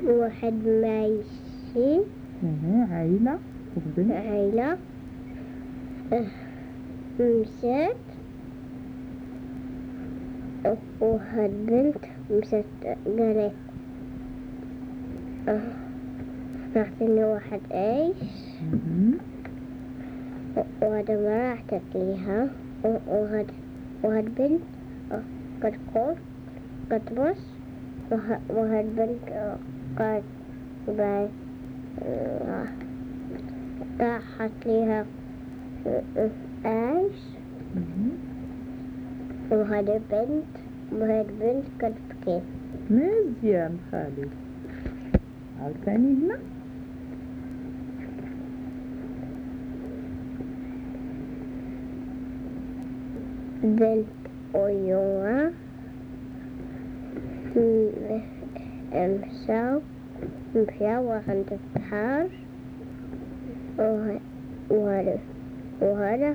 واحد ماشي. عائلة وبنت. عائلة مشات، وهاد بنت مشات قالت أعطيني واحد عيش. وهذا ما أعطت ليها. وهاد بنت قد قول قد بس. وهاد بنت قد باي طاحت ليها عيش. وهاد بنت قد بكيت. مزيان خالد. عاوتاني هنا. بنت ويوم مشاو عند البحر. وهذا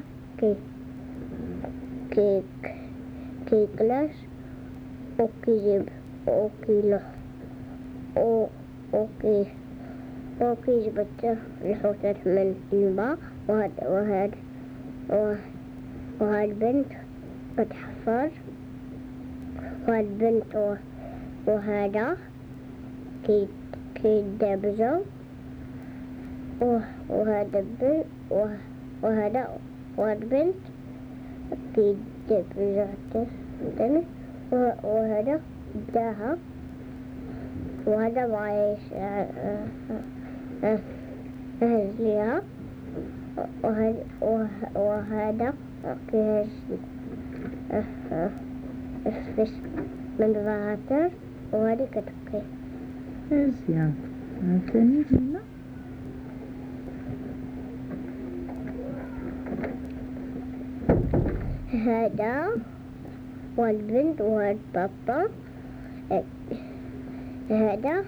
كي جلس وكيجيب وكيلح وكيجبت الحوتة من الماء. وهاد بنت قد حفر. وهاد بنت وهذا كي دبزو. وهاد بنت كي دبزو تاني. وهذا داها. وهذا بايش هزليها. وهذا كيهز فش من الواتر. وهذه كتبكي. مزيان. عاوتاني هنا. هذا والبنت والبابا. هذا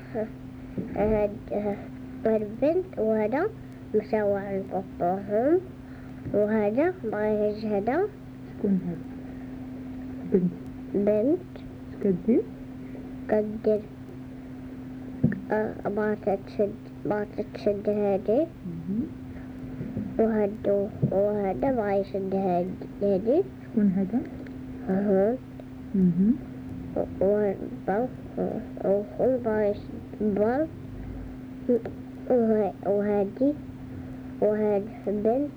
والبنت وهذا مشاو عند باباهم. وهذا بغى يجهد. شكون هاد؟ بنت. بنت كدير؟ بغات تشد هادي. وهذا بغى يشد هادي. شكون هذا؟ والبال بغى يشد البال. وهاد بنت.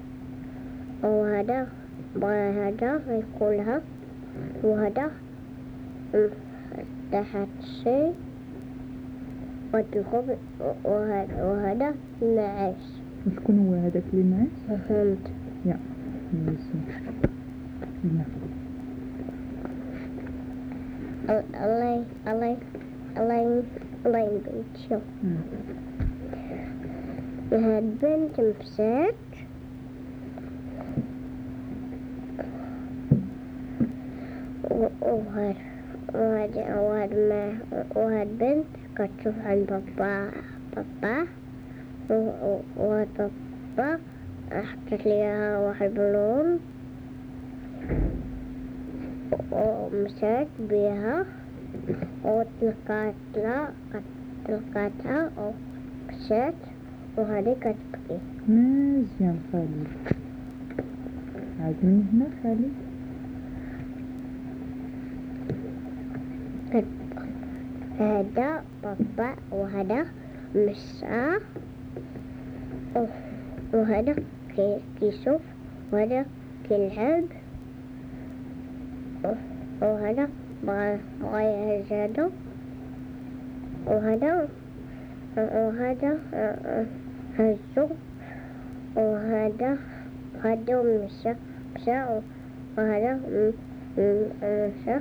وهذا بغى هذا يقولها. وهذا تحت شيء وتخب. وهذا معاش. وشكون هو هذاك اللي معاش؟ فهمت. يا مزيان. الله يبارك شو. هاد بنت مشات. وهاد بنت قد تشوف عند بابا. وهاد بابا حطت ليها واحد بلون ومشات بيها وتلقاتها ومشات. وهذه كتبكي. مزيان خالد. عاد من هنا خالد. هذا بابا وهذا مشى. وهذا كيشوف. وهذا كيلعب. وهذا بغى يهزادو. وهذا هزو. وهذا مشى. وهذا مشى.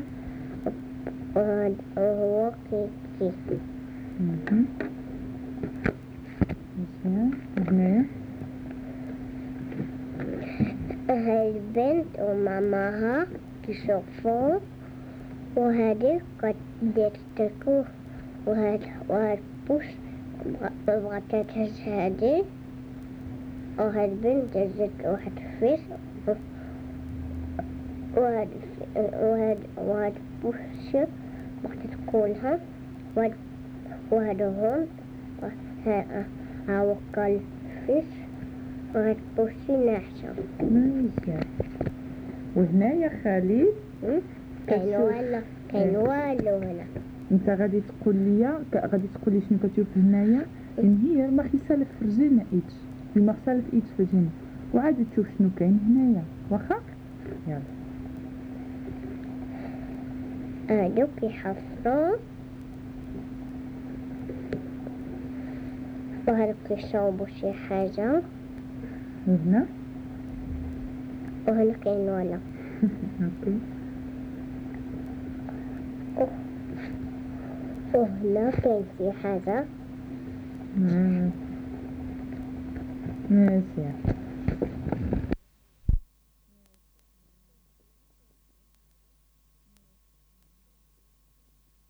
وهو كي مزيان. هنايا. البنت وماماها كيشوفوا. وهذه قد تركو. وهاد بوش بغات تهز هادي. وهاد بنت هزت واحد فيس. وهاد بوش بغات تقولها. وهذا هو الفيس وهاد بوسي نحسن. مزيان. وهنايا خالد كاين والو هنا. انت غادي تقول لي شنو كتشوف هنايا. هي ما خصها فرجينا ايتش ما خصها ايتش فرجينا وعاد تشوف شنو كاين هنايا واخا. يلا هادو كيحفرو وهادو كيصاوبو شي حاجة وهنا وهنا كاين ولا. اوكي. وهنا كاين شي حاجة. مزيان.